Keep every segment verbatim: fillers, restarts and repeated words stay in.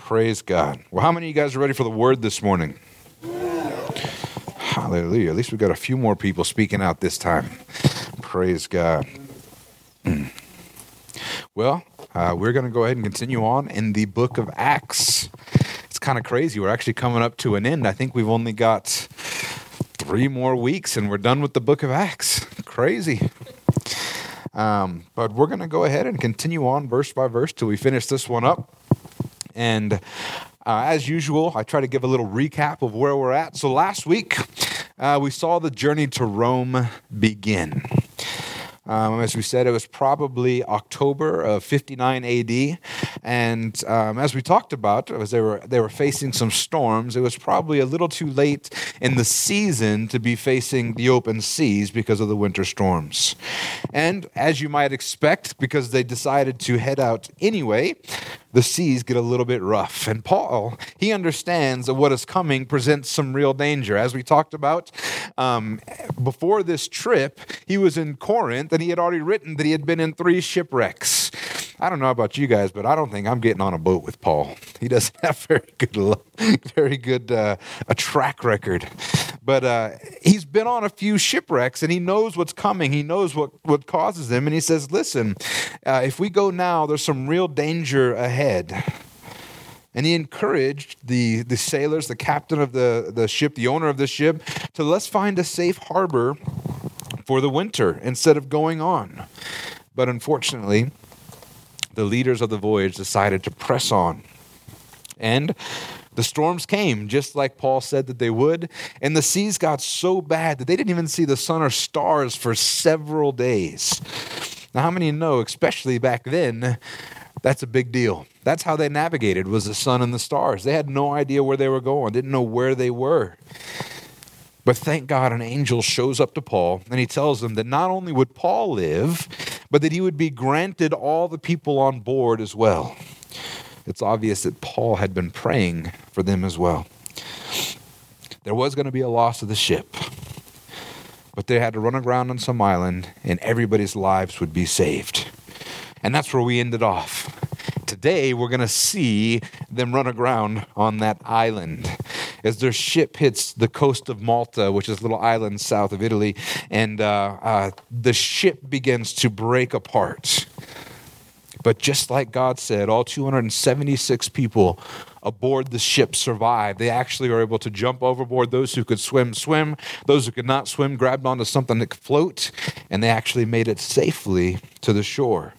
Praise God. Well, how many of you guys are ready for the word this morning? Hallelujah. At least we've got a few more people speaking out this time. Praise God. Well, uh, we're going to go ahead and continue on in the book of Acts. It's kind of crazy. We're actually coming up to an end. I think we've only got three more weeks and we're done with the book of Acts. Crazy. Um, but we're going to go ahead and continue on verse by verse till we finish this one up. And uh, as usual, I try to give a little recap of where we're at. So last week, uh, we saw the journey to Rome begin. Um, as we said, it was probably October of fifty-nine A D, and um, as we talked about, as they were they were facing some storms, it was probably a little too late in the season to be facing the open seas because of the winter storms. And as you might expect, because they decided to head out anyway, the seas get a little bit rough. And Paul, he understands that what is coming presents some real danger. As we talked about, um, before this trip, he was in Corinth, and he had already written that he had been in three shipwrecks. I don't know about you guys, but I don't think I'm getting on a boat with Paul. He doesn't have very good, very good uh, a track record. But uh, he's been on a few shipwrecks, and he knows what's coming. He knows what, what causes them. And he says, listen, uh, if we go now, there's some real danger ahead. And he encouraged the, the sailors, the captain of the, the ship, the owner of the ship, to let's find a safe harbor for the winter instead of going on. But unfortunately, the leaders of the voyage decided to press on. And the storms came, just like Paul said that they would, and the seas got so bad that they didn't even see the sun or stars for several days. Now, how many know, especially back then, that's a big deal. That's how they navigated, was the sun and the stars. They had no idea where they were going, didn't know where they were. But thank God an angel shows up to Paul, and he tells him that not only would Paul live, but that he would be granted all the people on board as well. It's obvious that Paul had been praying for them as well. There was going to be a loss of the ship, but they had to run aground on some island, and everybody's lives would be saved. And that's where we ended off. Today, we're going to see them run aground on that island as their ship hits the coast of Malta, which is a little island south of Italy, and uh, uh, the ship begins to break apart. But just like God said, all two hundred seventy-six people aboard the ship survived. They actually were able to jump overboard. Those who could swim, swim. Those who could not swim grabbed onto something that could float, and they actually made it safely to the shore.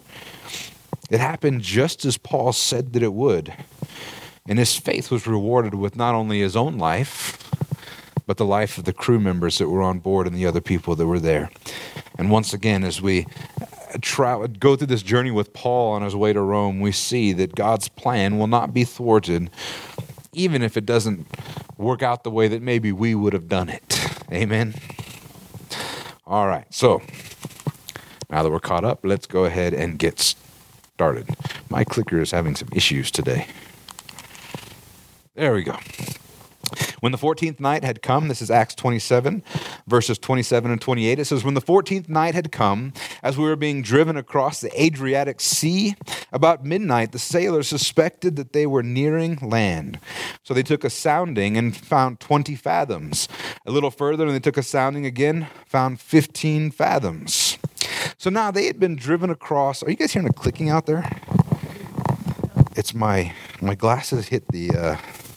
It happened just as Paul said that it would. And his faith was rewarded with not only his own life, but the life of the crew members that were on board and the other people that were there. And once again, as we try, go through this journey with Paul on his way to Rome, we see that God's plan will not be thwarted, even if it doesn't work out the way that maybe we would have done it. Amen? All right, so now that we're caught up, let's go ahead and get started. My clicker is having some issues today. There we go. When the fourteenth night had come, this is Acts twenty-seven, verses twenty-seven and twenty-eight. It says, when the fourteenth night had come, as we were being driven across the Adriatic Sea, about midnight, the sailors suspected that they were nearing land. So they took a sounding and found twenty fathoms. A little further, and they took a sounding again, found fifteen fathoms. So now they had been driven across. Are you guys hearing a clicking out there? It's my, my glasses hit the... Uh,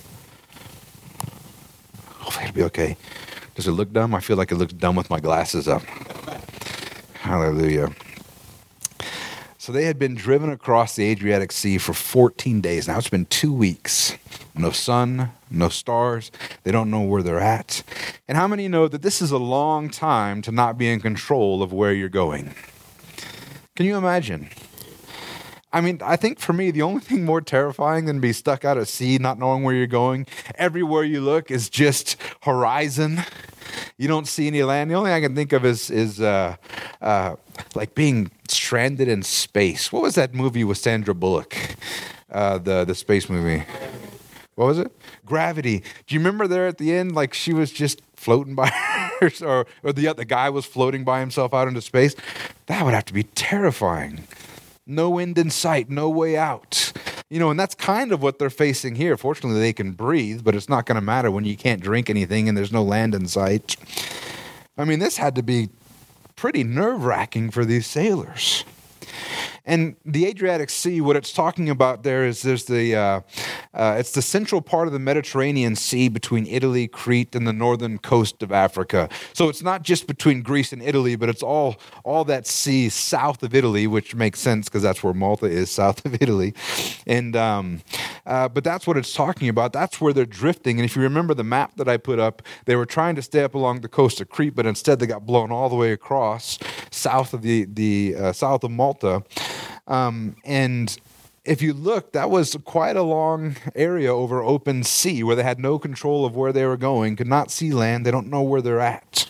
Hopefully it'll be okay. Does it look dumb? I feel like it looks dumb with my glasses up. Hallelujah. So they had been driven across the Adriatic Sea for fourteen days. Now it's been two weeks. No sun, no stars. They don't know where they're at. And how many know that this is a long time to not be in control of where you're going? Can you imagine? I mean, I think for me, the only thing more terrifying than be stuck out at sea, not knowing where you're going, everywhere you look is just horizon. You don't see any land. The only thing I can think of is is uh, uh, like being stranded in space. What was that movie with Sandra Bullock? Uh, the the space movie. What was it? Gravity. Do you remember there at the end, like she was just floating by, or or the the guy was floating by himself out into space? That would have to be terrifying. No end in sight, no way out. You know, and that's kind of what they're facing here. Fortunately, they can breathe, but it's not going to matter when you can't drink anything and there's no land in sight. I mean, this had to be pretty nerve-wracking for these sailors. And the Adriatic Sea, what it's talking about there is there's the uh, uh, it's the central part of the Mediterranean Sea between Italy, Crete, and the northern coast of Africa. So it's not just between Greece and Italy, but it's all all that sea south of Italy, which makes sense because that's where Malta is, south of Italy. And um, uh, but that's what it's talking about. That's where they're drifting. And if you remember the map that I put up, they were trying to stay up along the coast of Crete, but instead they got blown all the way across south of the the uh, south of Malta. Um, and if you look, that was quite a long area over open sea where they had no control of where they were going, could not see land, they don't know where they're at.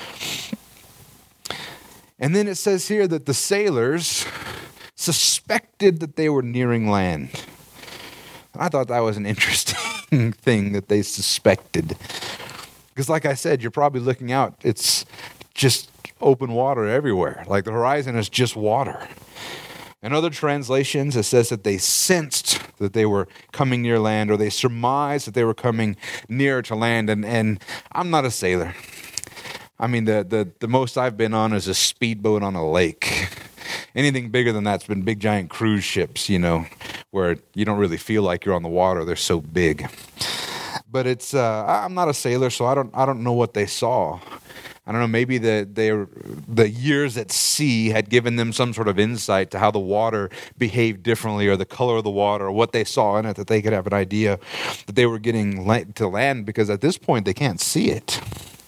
And then it says here that the sailors suspected that they were nearing land. I thought that was an interesting thing that they suspected. Because like I said, you're probably looking out, it's just open water everywhere. Like the horizon is just water. In other translations, it says that they sensed that they were coming near land, or they surmised that they were coming near to land. And, and I'm not a sailor. I mean, the, the, the most I've been on is a speedboat on a lake. Anything bigger than that's been big, giant cruise ships, you know, where you don't really feel like you're on the water. They're so big. But it's uh, I'm not a sailor, so I don't I don't know what they saw. I don't know, maybe the, they, the years at sea had given them some sort of insight to how the water behaved differently, or the color of the water, or what they saw in it, that they could have an idea that they were getting to land, because at this point they can't see it.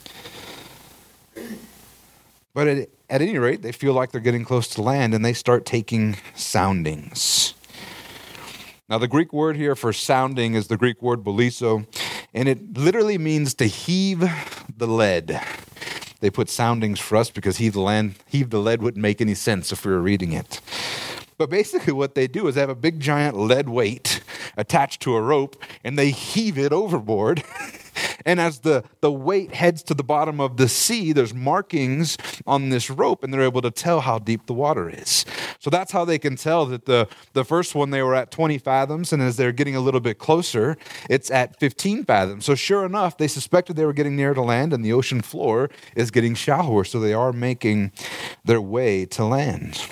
But at, at any rate, they feel like they're getting close to land, and they start taking soundings. Now, the Greek word here for sounding is the Greek word boliso, and it literally means to heave the lead. They put soundings for us because heave the land, heave the lead wouldn't make any sense if we were reading it. But basically what they do is they have a big giant lead weight attached to a rope, and they heave it overboard. And as the, the weight heads to the bottom of the sea, there's markings on this rope, and they're able to tell how deep the water is. So that's how they can tell that the, the first one, they were at twenty fathoms, and as they're getting a little bit closer, it's at fifteen fathoms. So sure enough, they suspected they were getting near to land, and the ocean floor is getting shallower, so they are making their way to land.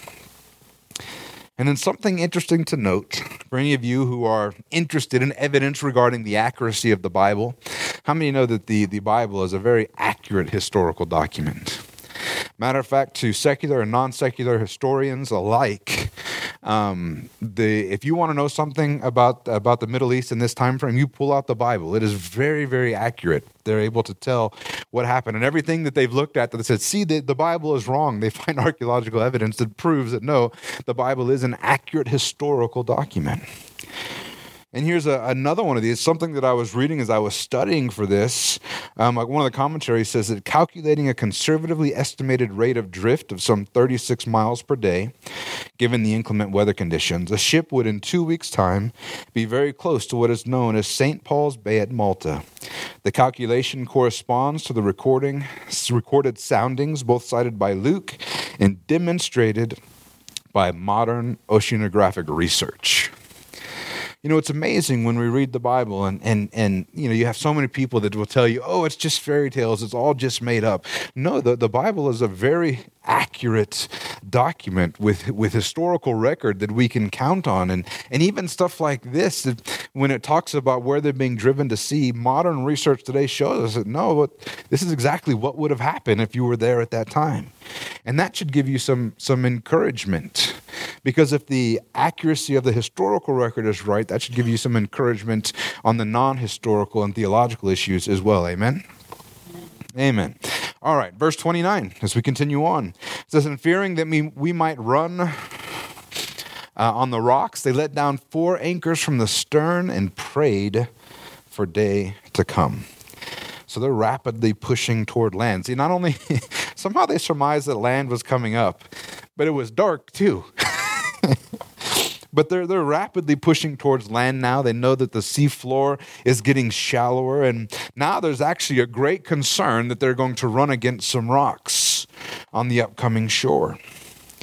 And then something interesting to note, for any of you who are interested in evidence regarding the accuracy of the Bible, how many know that the, the Bible is a very accurate historical document? Matter of fact, to secular and non-secular historians alike, um, the if you want to know something about about the Middle East in this time frame, you pull out the Bible. It is very, very accurate. They're able to tell what happened. And everything that they've looked at that said, see, the, the Bible is wrong. They find archaeological evidence that proves that, no, the Bible is an accurate historical document. And here's a, another one of these, something that I was reading as I was studying for this. Um, like one of the commentaries says that calculating a conservatively estimated rate of drift of some thirty-six miles per day, given the inclement weather conditions, a ship would in two weeks' time be very close to what is known as Saint Paul's Bay at Malta. The calculation corresponds to the recording, recorded soundings, both cited by Luke and demonstrated by modern oceanographic research. You know, it's amazing when we read the Bible and, and, and you know, you have so many people that will tell you, oh, it's just fairy tales, it's all just made up. No, the, the Bible is a very accurate document with, with historical record that we can count on. And, and even stuff like this, that when it talks about where they're being driven to sea, modern research today shows us that, no, this is exactly what would have happened if you were there at that time. And that should give you some, some encouragement. Because if the accuracy of the historical record is right, that should give you some encouragement on the non-historical and theological issues as well. Amen? Amen. All right, verse twenty-nine, as we continue on. It says, and fearing that we, we might run uh, on the rocks, they let down four anchors from the stern and prayed for day to come. So they're rapidly pushing toward land. See, not only, somehow they surmised that land was coming up, but it was dark too. But they're they're rapidly pushing towards land now. They know that the seafloor is getting shallower, and now there's actually a great concern that they're going to run against some rocks on the upcoming shore.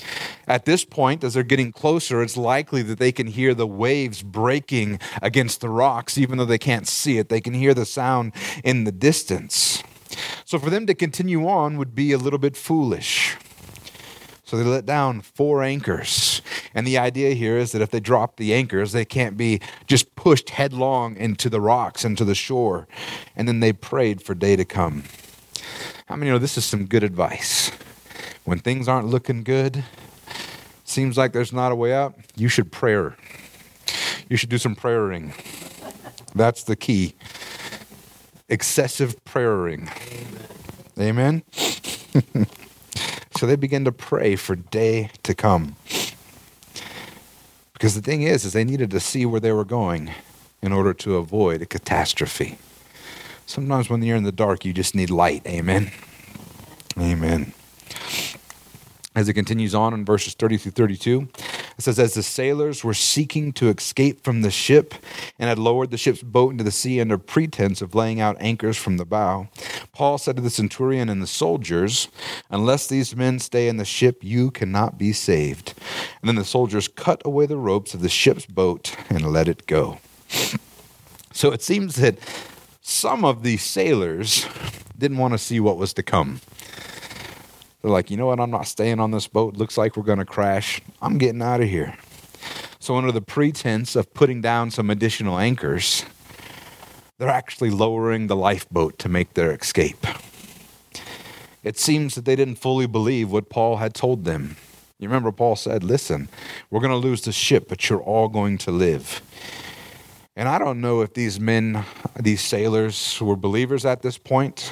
At this point, as they're getting closer, it's likely that they can hear the waves breaking against the rocks, even though they can't see it. They can hear the sound in the distance. So for them to continue on would be a little bit foolish. So they let down four anchors. And the idea here is that if they drop the anchors, they can't be just pushed headlong into the rocks, into the shore. And then they prayed for day to come. How many know this is some good advice? When things aren't looking good, seems like there's not a way out, you should pray. You should do some prayering. That's the key. Excessive prayering. Amen? Amen? So they begin to pray for day to come. Because the thing is, is they needed to see where they were going in order to avoid a catastrophe. Sometimes when you're in the dark, you just need light. Amen? Amen. As it continues on in verses thirty through thirty-two, it says, as the sailors were seeking to escape from the ship and had lowered the ship's boat into the sea under pretense of laying out anchors from the bow, Paul said to the centurion and the soldiers, unless these men stay in the ship, you cannot be saved. And then the soldiers cut away the ropes of the ship's boat and let it go. So it seems that some of these sailors didn't want to see what was to come. They're like, you know what, I'm not staying on this boat. Looks like we're going to crash. I'm getting out of here. So under the pretense of putting down some additional anchors, they're actually lowering the lifeboat to make their escape. It seems that they didn't fully believe what Paul had told them. You remember Paul said, listen, we're going to lose the ship, but you're all going to live. And I don't know if these men, these sailors were believers at this point.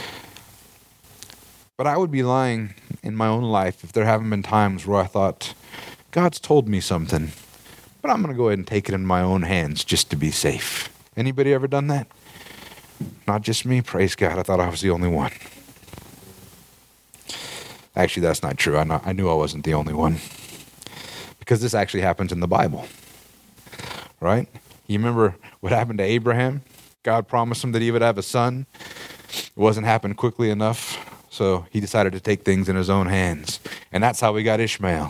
But I would be lying in my own life if there haven't been times where I thought, God's told me something, but I'm going to go ahead and take it in my own hands just to be safe. Anybody ever done that? Not just me. Praise God. I thought I was the only one. Actually, that's not true. I, know, I knew I wasn't the only one. Because this actually happens in the Bible. Right? You remember what happened to Abraham? God promised him that he would have a son. It wasn't happening quickly enough. So he decided to take things in his own hands. And that's how we got Ishmael.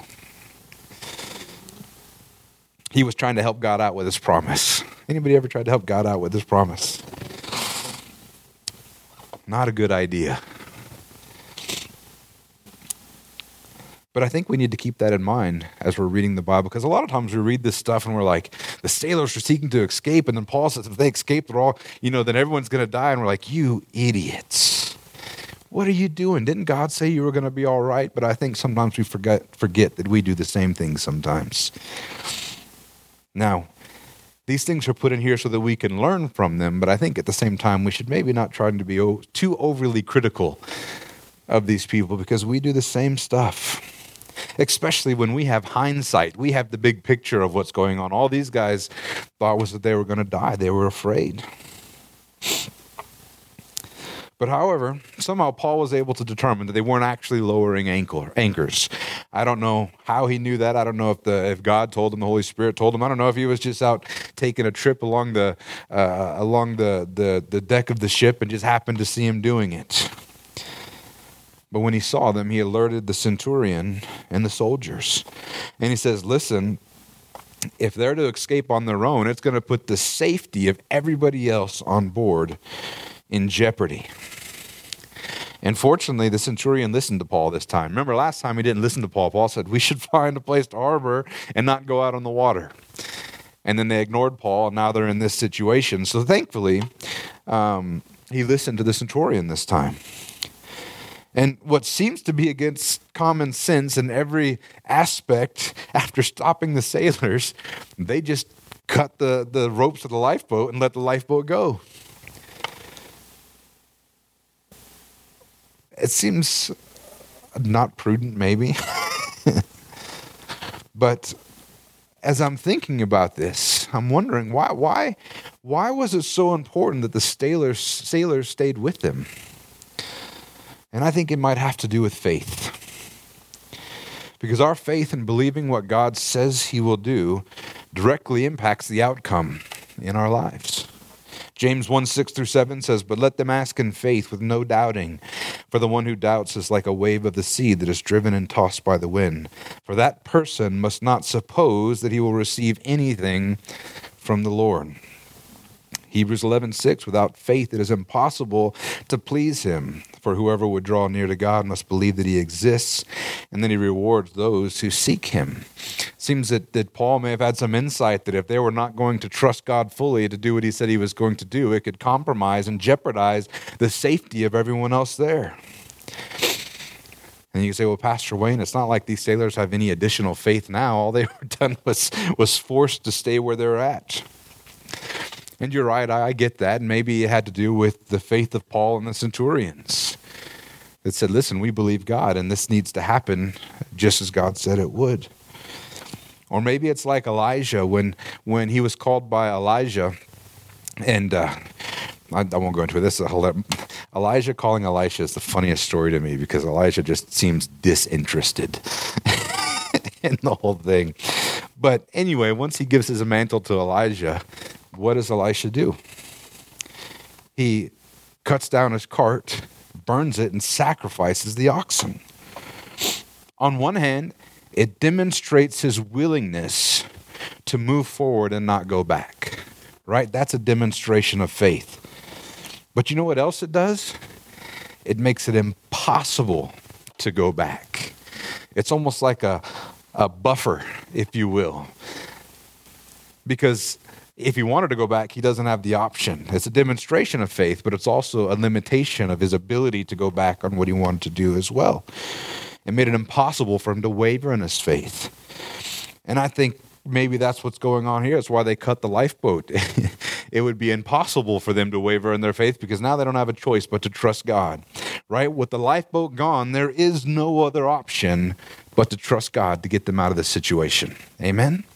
He was trying to help God out with his promise. Anybody ever tried to help God out with his promise? Not a good idea. But I think we need to keep that in mind as we're reading the Bible, because a lot of times we read this stuff and we're like, the sailors are seeking to escape, and then Paul says if they escape, they're all, you know, then everyone's going to die, and we're like, you idiots. What are you doing? Didn't God say you were going to be all right? But I think sometimes we forget forget that we do the same thing sometimes. Now, these things are put in here so that we can learn from them, but I think at the same time we should maybe not try to be o- too overly critical of these people, because we do the same stuff. Especially when we have hindsight. We have the big picture of what's going on. All these guys thought was that they were going to die. They were afraid. But however, somehow Paul was able to determine that they weren't actually lowering anchor, anchors. I don't know how he knew that. I don't know if the if God told him, the Holy Spirit told him. I don't know if he was just out taking a trip along the uh, along the, the, the deck of the ship and just happened to see him doing it. But when he saw them, he alerted the centurion and the soldiers. And he says, listen, if they're to escape on their own, it's going to put the safety of everybody else on board in jeopardy. And fortunately, the centurion listened to Paul this time. Remember last time he didn't listen to Paul. Paul said, we should find a place to harbor and not go out on the water. And then they ignored Paul, and now they're in this situation. So thankfully, um, he listened to the centurion this time. And what seems to be against common sense in every aspect, after stopping the sailors, they just cut the, the ropes of the lifeboat and let the lifeboat go. It seems not prudent, maybe. But as I'm thinking about this, I'm wondering why why why was it so important that the sailors sailors stayed with them? And I think it might have to do with faith. Because our faith in believing what God says he will do directly impacts the outcome in our lives. James one, six through seven says, but let them ask in faith with no doubting. For For the one who doubts is like a wave of the sea that is driven and tossed by the wind. For that person must not suppose that he will receive anything from the Lord. Hebrews eleven six, without faith it is impossible to please him. For whoever would draw near to God must believe that he exists, and that he rewards those who seek him. Seems that, that Paul may have had some insight that if they were not going to trust God fully to do what he said he was going to do, it could compromise and jeopardize the safety of everyone else there. And you can say, well, Pastor Wayne, it's not like these sailors have any additional faith now. All they were done was, was forced to stay where they're at. And you're right, I get that. And maybe it had to do with the faith of Paul and the centurions that said, listen, we believe God, and this needs to happen just as God said it would. Or maybe it's like Elijah when when he was called by Elijah, and uh, I, I won't go into this. Elijah calling Elisha is the funniest story to me because Elijah just seems disinterested in the whole thing. But anyway, once he gives his mantle to Elijah, what does Elisha do? He cuts down his cart, burns it, and sacrifices the oxen. On one hand, it demonstrates his willingness to move forward and not go back, right? That's a demonstration of faith. But you know what else it does? It makes it impossible to go back. It's almost like a, a buffer, if you will. Because if he wanted to go back, he doesn't have the option. It's a demonstration of faith, but it's also a limitation of his ability to go back on what he wanted to do as well. It made it impossible for him to waver in his faith. And I think maybe that's what's going on here. It's why they cut the lifeboat. It would be impossible for them to waver in their faith because now they don't have a choice but to trust God, right? With the lifeboat gone, there is no other option but to trust God to get them out of this situation. Amen?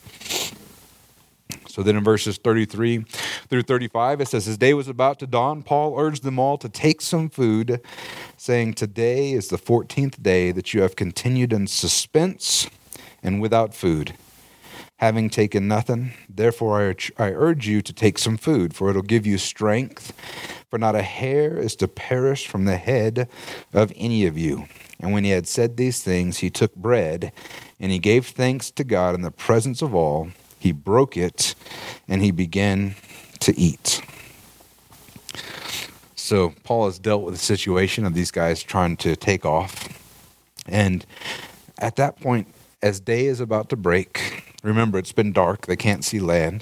So then in verses thirty-three through thirty-five, it says, as day was about to dawn, Paul urged them all to take some food, saying, today is the fourteenth day that you have continued in suspense and without food, having taken nothing. Therefore I urge, I urge you to take some food, for it will give you strength. For not a hair is to perish from the head of any of you. And when he had said these things, he took bread, and he gave thanks to God in the presence of all. He broke it, and he began to eat. So Paul has dealt with the situation of these guys trying to take off. And at that point, as day is about to break, remember it's been dark, they can't see land.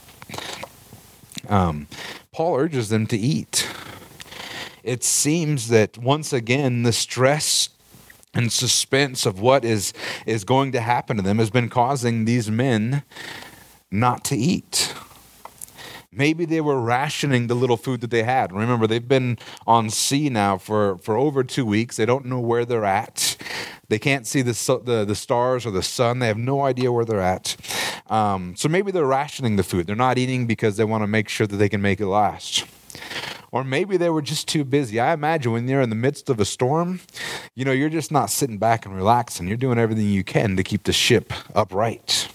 Um, Paul urges them to eat. It seems that once again, the stress and suspense of what is, is going to happen to them has been causing these men not to eat. Maybe they were rationing the little food that they had. Remember, they've been on sea now for, for over two weeks. They don't know where they're at. They can't see the, the, the stars or the sun. They have no idea where they're at. Um, so maybe they're rationing the food. They're not eating because they want to make sure that they can make it last. Or maybe they were just too busy. I imagine when you're in the midst of a storm, you know, you're just not sitting back and relaxing. You're doing everything you can to keep the ship upright.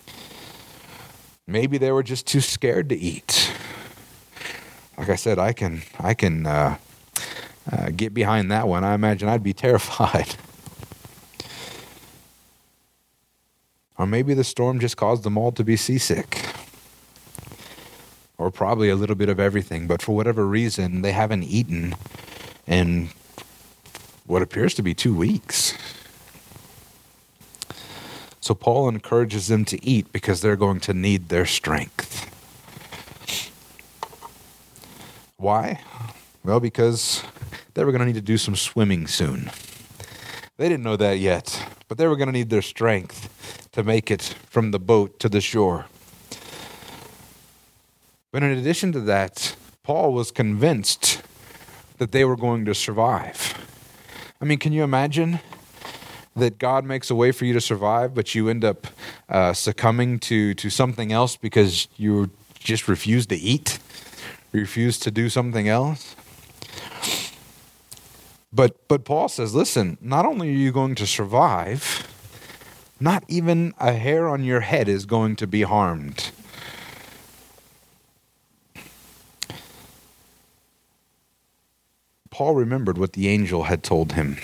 Maybe they were just too scared to eat. Like I said, I can I can uh, uh, get behind that one. I imagine I'd be terrified. Or maybe the storm just caused them all to be seasick. Or probably a little bit of everything. But for whatever reason, they haven't eaten in what appears to be two weeks. So Paul encourages them to eat because they're going to need their strength. Why? Well, because they were going to need to do some swimming soon. They didn't know that yet, but they were going to need their strength to make it from the boat to the shore. But in addition to that, Paul was convinced that they were going to survive. I mean, can you imagine that God makes a way for you to survive, but you end up uh, succumbing to, to something else because you just refuse to eat, refuse to do something else? But but Paul says, listen, not only are you going to survive, not even a hair on your head is going to be harmed. Paul remembered what the angel had told him.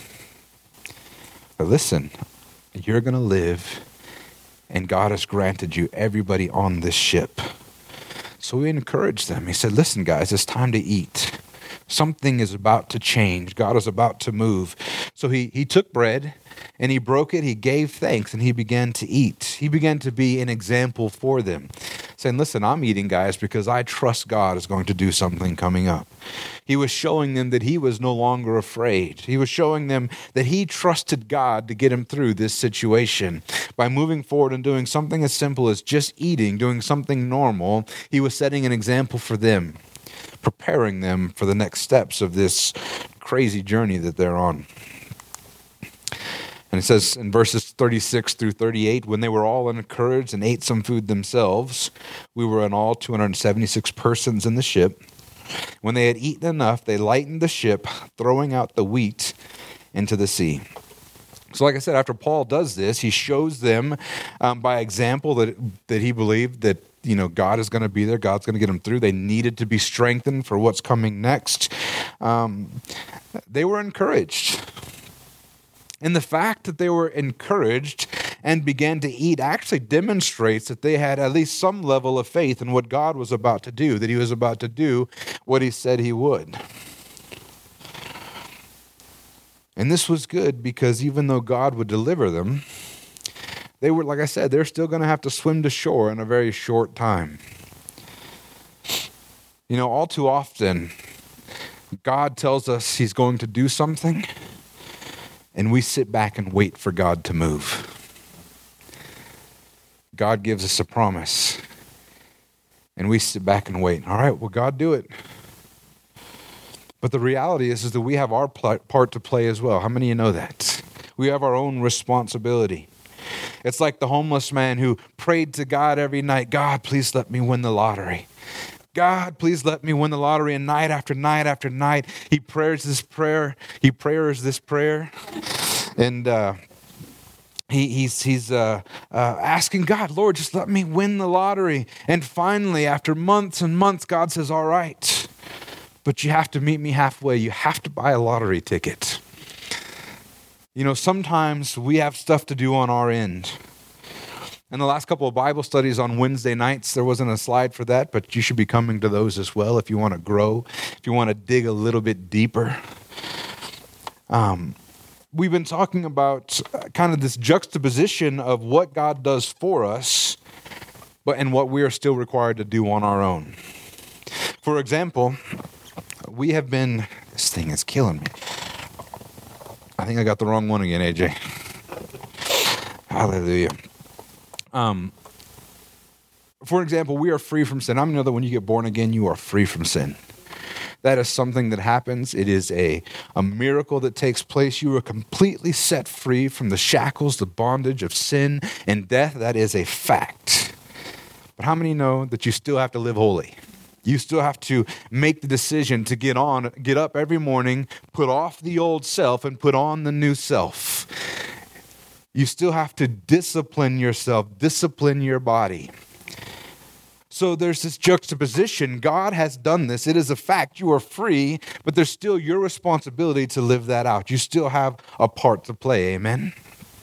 But listen, you're going to live, and God has granted you everybody on this ship. So he encouraged them. He said, listen, guys, it's time to eat. Something is about to change. God is about to move. So he, he took bread and he broke it. He gave thanks and he began to eat. He began to be an example for them, saying, listen, I'm eating, guys, because I trust God is going to do something coming up. He was showing them that he was no longer afraid. He was showing them that he trusted God to get him through this situation. By moving forward and doing something as simple as just eating, doing something normal, he was setting an example for them, preparing them for the next steps of this crazy journey that they're on. And it says in verses thirty-six through thirty-eight, when they were all encouraged and ate some food themselves, we were in all two hundred seventy-six persons in the ship. When they had eaten enough, they lightened the ship, throwing out the wheat into the sea. So like I said, after Paul does this, he shows them um, by example that, that he believed that, you know, God is going to be there. God's going to get them through. They needed to be strengthened for what's coming next. Um, they were encouraged. And the fact that they were encouraged and began to eat actually demonstrates that they had at least some level of faith in what God was about to do, that he was about to do what he said he would. And this was good because even though God would deliver them, they were, like I said, they're still going to have to swim to shore in a very short time. You know, all too often, God tells us he's going to do something, and we sit back and wait for God to move. God gives us a promise, and we sit back and wait. All right, well, God, do it. But the reality is, is that we have our pl- part to play as well. How many of you know that? We have our own responsibility. It's like the homeless man who prayed to God every night, God, please let me win the lottery. God, please let me win the lottery. And night after night after night, he prays this prayer. He prayers this prayer. And uh, he, he's, he's uh, uh, asking God, Lord, just let me win the lottery. And finally, after months and months, God says, all right, but you have to meet me halfway. You have to buy a lottery ticket. You know, sometimes we have stuff to do on our end. In the last couple of Bible studies on Wednesday nights, there wasn't a slide for that, but you should be coming to those as well if you want to grow, if you want to dig a little bit deeper. Um, we've been talking about kind of this juxtaposition of what God does for us, but and what we are still required to do on our own. For example, we have been, this thing is killing me. I think I got the wrong one again, A J. Hallelujah. Um, for example, we are free from sin. I know that when you get born again, you are free from sin. That is something that happens. It is a, a miracle that takes place. You are completely set free from the shackles, the bondage of sin and death. That is a fact. But how many know that you still have to live holy? You still have to make the decision to get on, get up every morning, put off the old self and put on the new self. You still have to discipline yourself, discipline your body. So there's this juxtaposition. God has done this. It is a fact. You are free, but there's still your responsibility to live that out. You still have a part to play. Amen?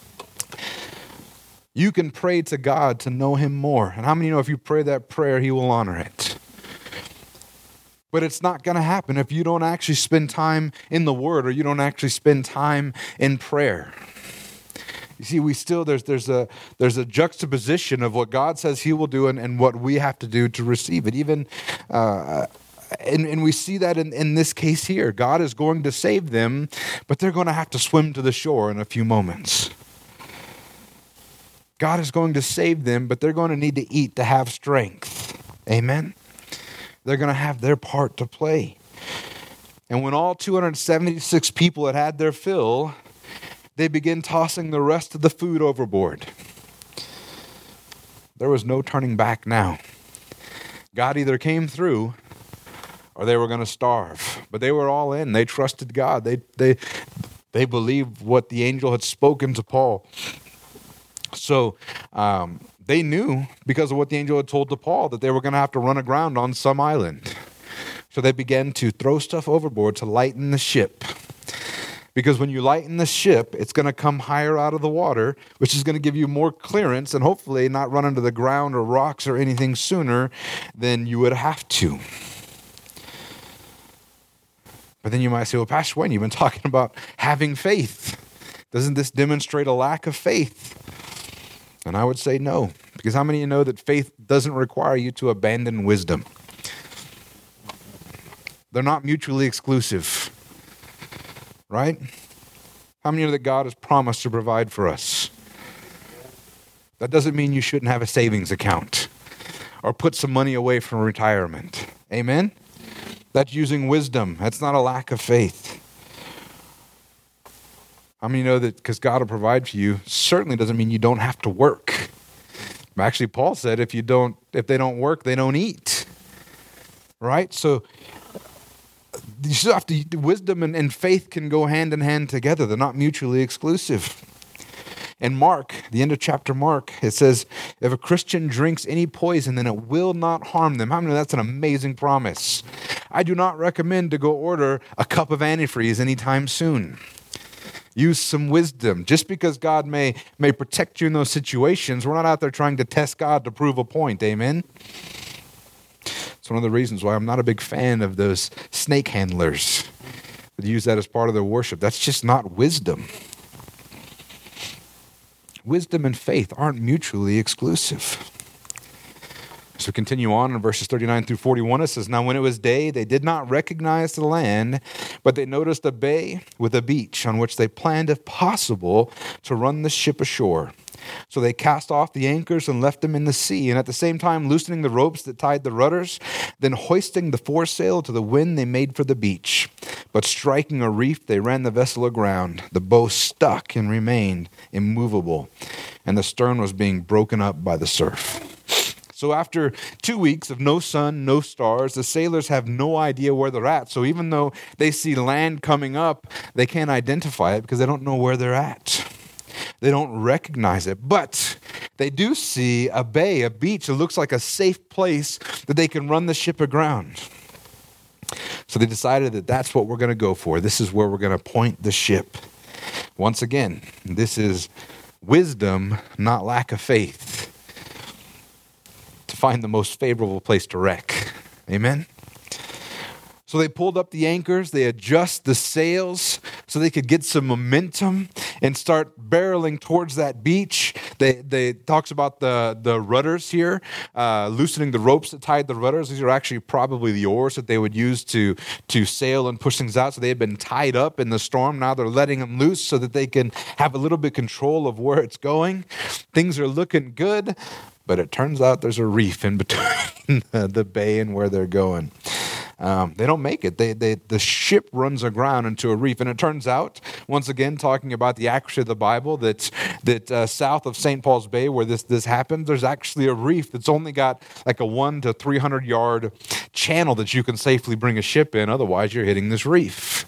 You can pray to God to know him more. And how many know if you pray that prayer, he will honor it? But it's not going to happen if you don't actually spend time in the Word or you don't actually spend time in prayer. You see, we still, there's there's a there's a juxtaposition of what God says he will do and, and what we have to do to receive it. Even, uh, and, and we see that in, in this case here. God is going to save them, but they're going to have to swim to the shore in a few moments. God is going to save them, but they're going to need to eat to have strength. Amen? They're going to have their part to play. And when all two hundred seventy-six people had had their fill, they began tossing the rest of the food overboard. There was no turning back now. God either came through or they were going to starve. But they were all in. They trusted God. They, they, they believed what the angel had spoken to Paul. So um, they knew, because of what the angel had told to Paul, that they were going to have to run aground on some island. So they began to throw stuff overboard to lighten the ship. Because when you lighten the ship, it's going to come higher out of the water, which is going to give you more clearance and hopefully not run into the ground or rocks or anything sooner than you would have to. But then you might say, well, Pastor Wayne, you've been talking about having faith. Doesn't this demonstrate a lack of faith? And I would say no. Because how many of you know that faith doesn't require you to abandon wisdom? They're not mutually exclusive. Right? How many know that God has promised to provide for us? That doesn't mean you shouldn't have a savings account or put some money away from retirement. Amen? That's using wisdom. That's not a lack of faith. How many know that because God will provide for you certainly doesn't mean you don't have to work? Actually, Paul said if you don't, if they don't work, they don't eat. Right? So you still have to, wisdom and, and faith can go hand in hand together. They're not mutually exclusive. In Mark, the end of chapter Mark, it says, if a Christian drinks any poison, then it will not harm them. How many know that's an amazing promise? I do not recommend to go order a cup of antifreeze anytime soon. Use some wisdom. Just because God may, may protect you in those situations, we're not out there trying to test God to prove a point. Amen? It's one of the reasons why I'm not a big fan of those snake handlers that use that as part of their worship. That's just not wisdom. Wisdom and faith aren't mutually exclusive. So continue on in verses thirty-nine through forty-one. It says, now when it was day, they did not recognize the land, but they noticed a bay with a beach on which they planned, if possible, to run the ship ashore. So they cast off the anchors and left them in the sea, and at the same time loosening the ropes that tied the rudders, then hoisting the foresail to the wind, they made for the beach. But striking a reef, they ran the vessel aground. The bow stuck and remained immovable, and the stern was being broken up by the surf. So after two weeks of no sun, no stars, the sailors have no idea where they're at. So even though they see land coming up, they can't identify it because they don't know where they're at. They don't recognize it, but they do see a bay, a beach. It looks like a safe place that they can run the ship aground. So they decided that that's what we're going to go for. This is where we're going to point the ship. Once again, this is wisdom, not lack of faith, to find the most favorable place to wreck. Amen? So they pulled up the anchors, they adjust the sails so they could get some momentum and start barreling towards that beach. They they talks about the, the rudders here, uh, loosening the ropes that tied the rudders. These are actually probably the oars that they would use to, to sail and push things out. So they had been tied up in the storm. Now they're letting them loose so that they can have a little bit of control of where it's going. Things are looking good, but it turns out there's a reef in between the bay and where they're going. Um, they don't make it. They, they, the ship runs aground into a reef. And it turns out, once again, talking about the accuracy of the Bible, that that uh, south of Saint Paul's Bay, where this, this happened, there's actually a reef that's only got like a one to three hundred yard channel that you can safely bring a ship in. Otherwise, you're hitting this reef.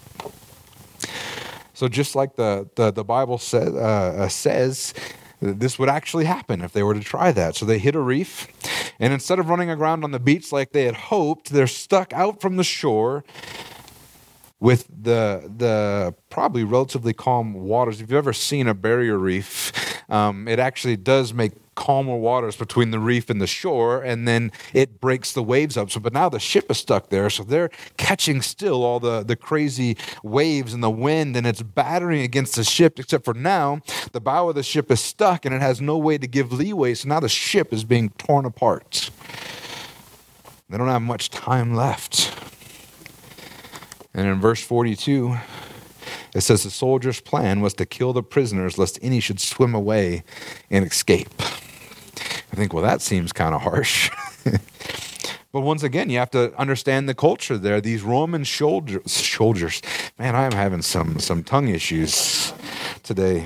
So just like the, the, the Bible say, uh, says, this would actually happen if they were to try that. So they hit a reef, and instead of running aground on the beach like they had hoped, they're stuck out from the shore with the the probably relatively calm waters. If you've ever seen a barrier reef, um, it actually does make calmer waters between the reef and the shore, and then it breaks the waves up. So, but now the ship is stuck there, so they're catching still all the, the crazy waves and the wind, and it's battering against the ship, except for now, the bow of the ship is stuck, and it has no way to give leeway, so now the ship is being torn apart. They don't have much time left. And in verse forty-two, it says the soldiers' plan was to kill the prisoners lest any should swim away and escape. I think, well, that seems kind of harsh. But once again, you have to understand the culture there. These Roman soldiers, soldiers, man, I'm having some, some tongue issues today.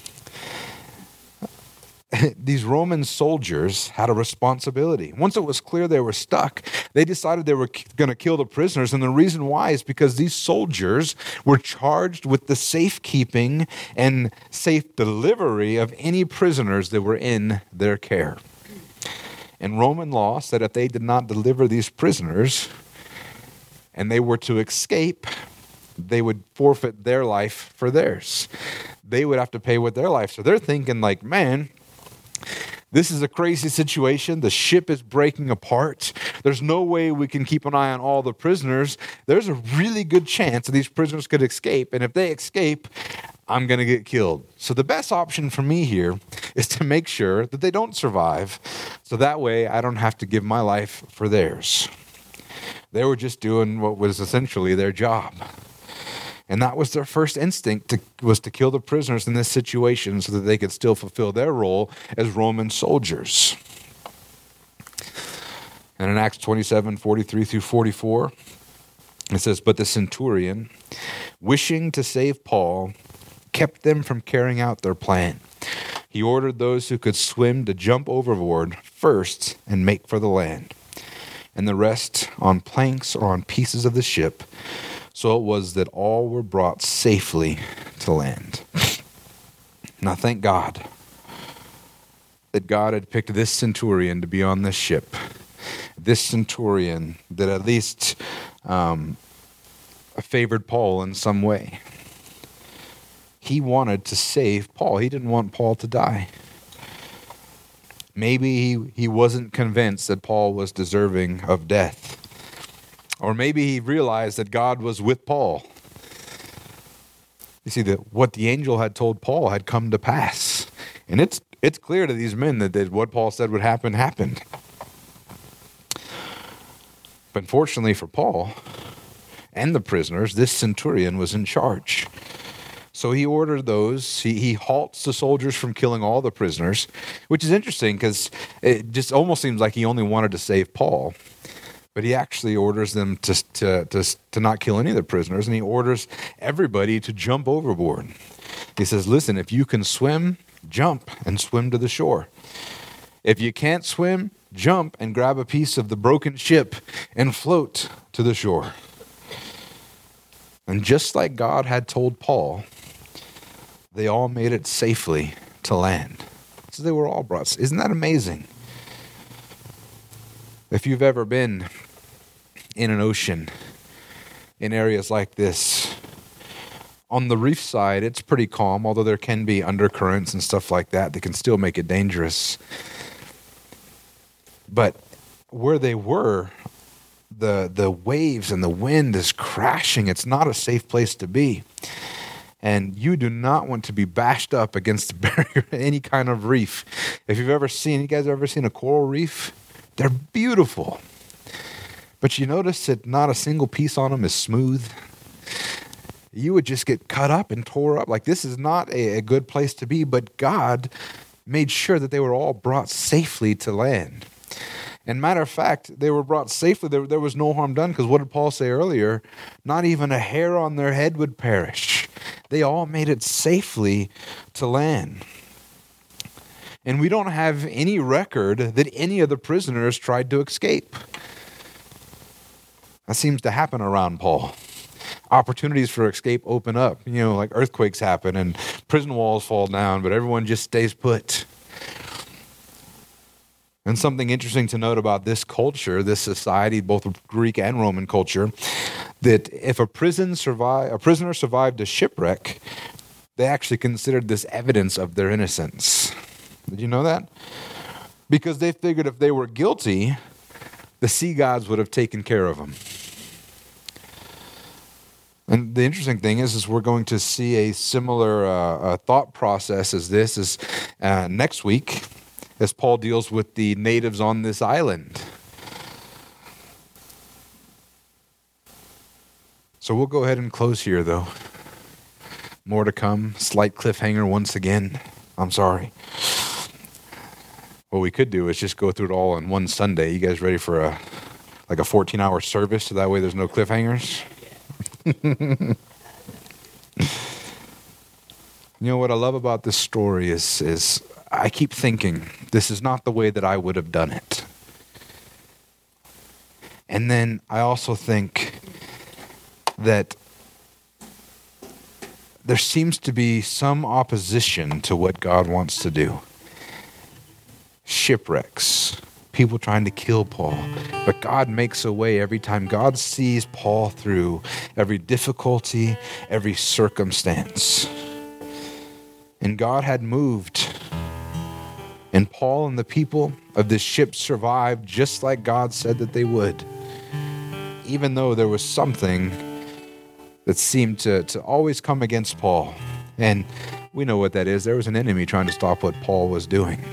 These Roman soldiers had a responsibility. Once it was clear they were stuck, they decided they were going to kill the prisoners. And the reason why is because these soldiers were charged with the safekeeping and safe delivery of any prisoners that were in their care. And Roman law said if they did not deliver these prisoners, and they were to escape, they would forfeit their life for theirs. They would have to pay with their life. So they're thinking like, man, this is a crazy situation. The ship is breaking apart. There's no way we can keep an eye on all the prisoners. There's a really good chance that these prisoners could escape. And if they escape, I'm going to get killed. So the best option for me here is to make sure that they don't survive. So that way I don't have to give my life for theirs. They were just doing what was essentially their job. And that was their first instinct, to, was to kill the prisoners in this situation so that they could still fulfill their role as Roman soldiers. And in Acts twenty-seven, forty-three through forty-four, it says, "But the centurion, wishing to save Paul, kept them from carrying out their plan. He ordered those who could swim to jump overboard first and make for the land, and the rest on planks or on pieces of the ship. So it was that all were brought safely to land." Now thank God that God had picked this centurion to be on this ship. This centurion that at least um, favored Paul in some way. He wanted to save Paul. He didn't want Paul to die. Maybe he, he wasn't convinced that Paul was deserving of death. Or maybe he realized that God was with Paul. You see, that what the angel had told Paul had come to pass. And it's it's clear to these men that, that what Paul said would happen, happened. But unfortunately for Paul and the prisoners, this centurion was in charge. So he ordered those, he, he halts the soldiers from killing all the prisoners, which is interesting because it just almost seems like he only wanted to save Paul. But he actually orders them to, to, to, to not kill any of the prisoners, and he orders everybody to jump overboard. He says, listen, if you can swim, jump and swim to the shore. If you can't swim, jump and grab a piece of the broken ship and float to the shore. And just like God had told Paul, they all made it safely to land. So they were all brought. Isn't that amazing? If you've ever been in an ocean, in areas like this, on the reef side, it's pretty calm, although there can be undercurrents and stuff like that that can still make it dangerous. But where they were, the the waves and the wind is crashing. It's not a safe place to be. And you do not want to be bashed up against the barrier, any kind of reef. If you've ever seen, you guys ever seen a coral reef? They're beautiful. But you notice that not a single piece on them is smooth. You would just get cut up and tore up. Like, this is not a, a good place to be, but God made sure that they were all brought safely to land. And matter of fact, they were brought safely. There, there was no harm done, because what did Paul say earlier? Not even a hair on their head would perish. They all made it safely to land. And we don't have any record that any of the prisoners tried to escape. That seems to happen around Paul. Opportunities for escape open up. You know, like earthquakes happen and prison walls fall down, but everyone just stays put. And something interesting to note about this culture, this society, both Greek and Roman culture, that if a prison survive, a prisoner survived a shipwreck, they actually considered this evidence of their innocence. Did you know that? Because they figured if they were guilty, the sea gods would have taken care of them. And the interesting thing is, is we're going to see a similar uh, uh, thought process as this is uh, next week, as Paul deals with the natives on this island. So we'll go ahead and close here, though. More to come. Slight cliffhanger once again. I'm sorry. What we could do is just go through it all on one Sunday. You guys ready for a like a fourteen-hour service, so that way there's no cliffhangers? You know what I love about this story is is I keep thinking, this is not the way that I would have done it. And then I also think that there seems to be some opposition to what God wants to do. Shipwrecks, people trying to kill Paul. But God makes a way every time. God sees Paul through every difficulty, every circumstance. And God had moved. And Paul and the people of this ship survived just like God said that they would. Even though there was something that seemed to, to always come against Paul. And we know what that is. There was an enemy trying to stop what Paul was doing.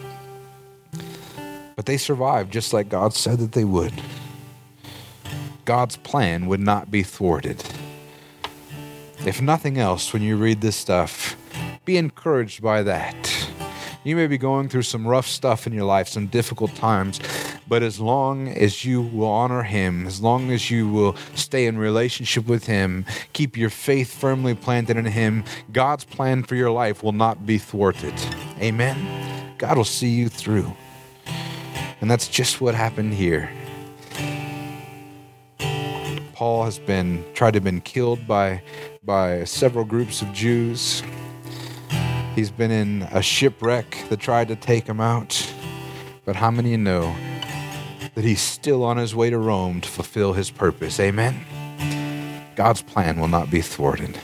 But they survived just like God said that they would. God's plan would not be thwarted. If nothing else, when you read this stuff, be encouraged by that. You may be going through some rough stuff in your life, some difficult times, but as long as you will honor Him, as long as you will stay in relationship with Him, keep your faith firmly planted in Him, God's plan for your life will not be thwarted. Amen? God will see you through. And that's just what happened here. Paul has been tried to have been killed by, by several groups of Jews. He's been in a shipwreck that tried to take him out. But how many of you know that he's still on his way to Rome to fulfill his purpose? Amen? God's plan will not be thwarted.